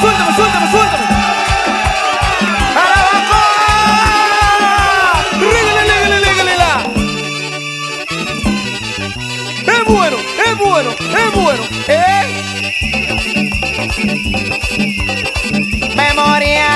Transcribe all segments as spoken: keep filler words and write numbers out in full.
suéltame, suéltame, suéltame. ¡Jarabacoa! ¡Ríguele, líguele, líguele, la! Es bueno, es bueno, es bueno, ¿eh? Memoria.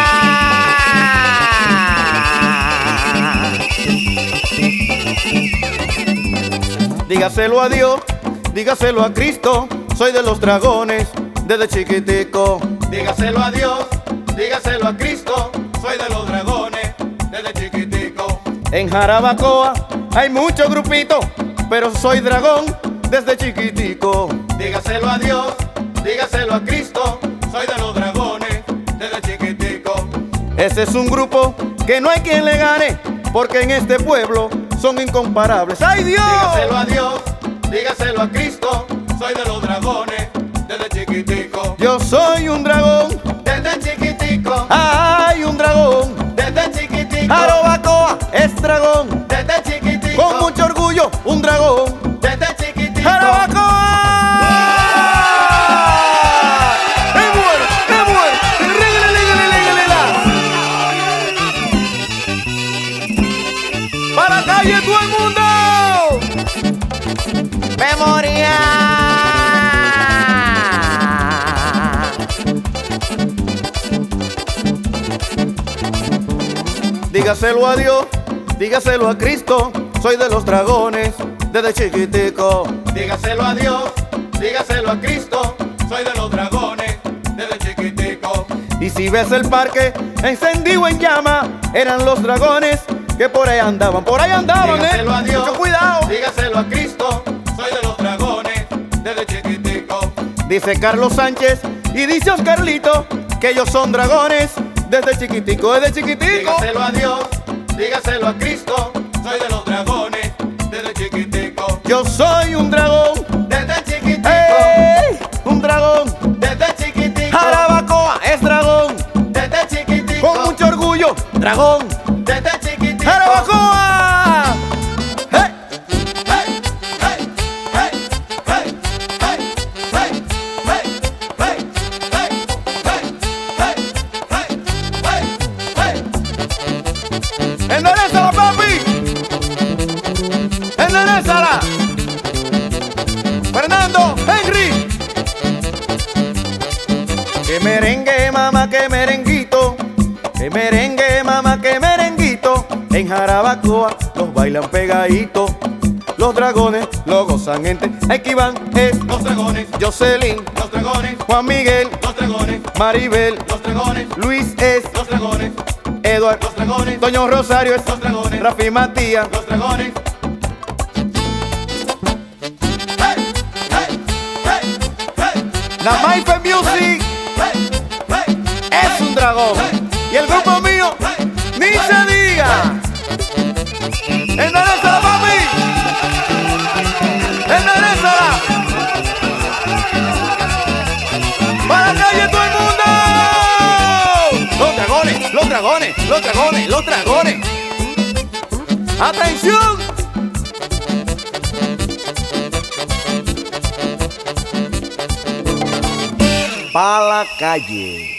Dígaselo a Dios, dígaselo a Cristo, soy de los dragones desde chiquitico. Dígaselo a Dios, dígaselo a Cristo, soy de los dragones desde chiquitico. En Jarabacoa hay muchos grupitos, pero soy dragón desde chiquitico. Dígaselo a Dios, dígaselo a Cristo, soy de los dragones desde chiquitico. Ese es un grupo que no hay quien le gane, porque en este pueblo son incomparables. ¡Ay, Dios! Dígaselo a Dios, dígaselo a Cristo, soy de los dragones desde chiquitico. Yo soy un dragón desde chiquitico. ¡Ay, un dragón desde chiquitico! Jarabacoa es dragón desde chiquitico. Con mucho orgullo, un dragón desde chiquitico. ¡Jarabacoa! ¡Es bueno, es bueno! ¡Ríguele, líguele, líguele, la! ¡Para la calle todo el mundo! Memoria. Dígaselo a Dios, dígaselo a Cristo, soy de los dragones desde chiquitico. Dígaselo a Dios, dígaselo a Cristo, soy de los dragones desde chiquitico. Y si ves el parque encendido en llama, eran los dragones que por ahí andaban, por ahí andaban, dígaselo eh. a Dios, mucho cuidado. Dígaselo a Cristo, soy de los dragones desde chiquitico. Dice Carlos Sánchez y dice Oscarlito que ellos son dragones desde chiquitico, desde chiquitico. Dígaselo a Dios, dígaselo a Cristo, soy de los dragones desde chiquitico. Yo soy un dragón desde chiquitico. ¡Hey! Un dragón desde chiquitico. Jarabacoa es dragón desde chiquitico. Con mucho orgullo, dragón desde chiquitico. ¡Jarabacoa! ¡Hey! ¡Hey! ¡Hey! ¡Hey! ¡Hey! ¡Hey! ¡Hey! ¡Hey! ¡Hey! ¡Hey! ¡Enderezala, papi! ¡Enderezala! Fernando, Henry. Que merengue, mamá, que merenguito. Que merengue, mamá, que merenguito. En Jarabacoa los bailan pegaditos. Los dragones lo gozan entre. Aquí van es los dragones. Jocelyn, los dragones. Juan Miguel, los dragones. Maribel, los dragones. Luis es los dragones. Eduard, los dragones. Toño Rosario es los dragones. Rafi Matías, los dragones. Hey, hey, hey, hey, la hey, Maife Music hey, hey, es un dragón hey, y el grupo hey, mío hey, ni hey, se diga. ¡Enderezala, papi! ¡Enderezala! ¡Para la calle todo el mundo! ¡Los dragones! ¡Los dragones! ¡Los dragones! ¡Los dragones! ¡Atención! Pa' la calle.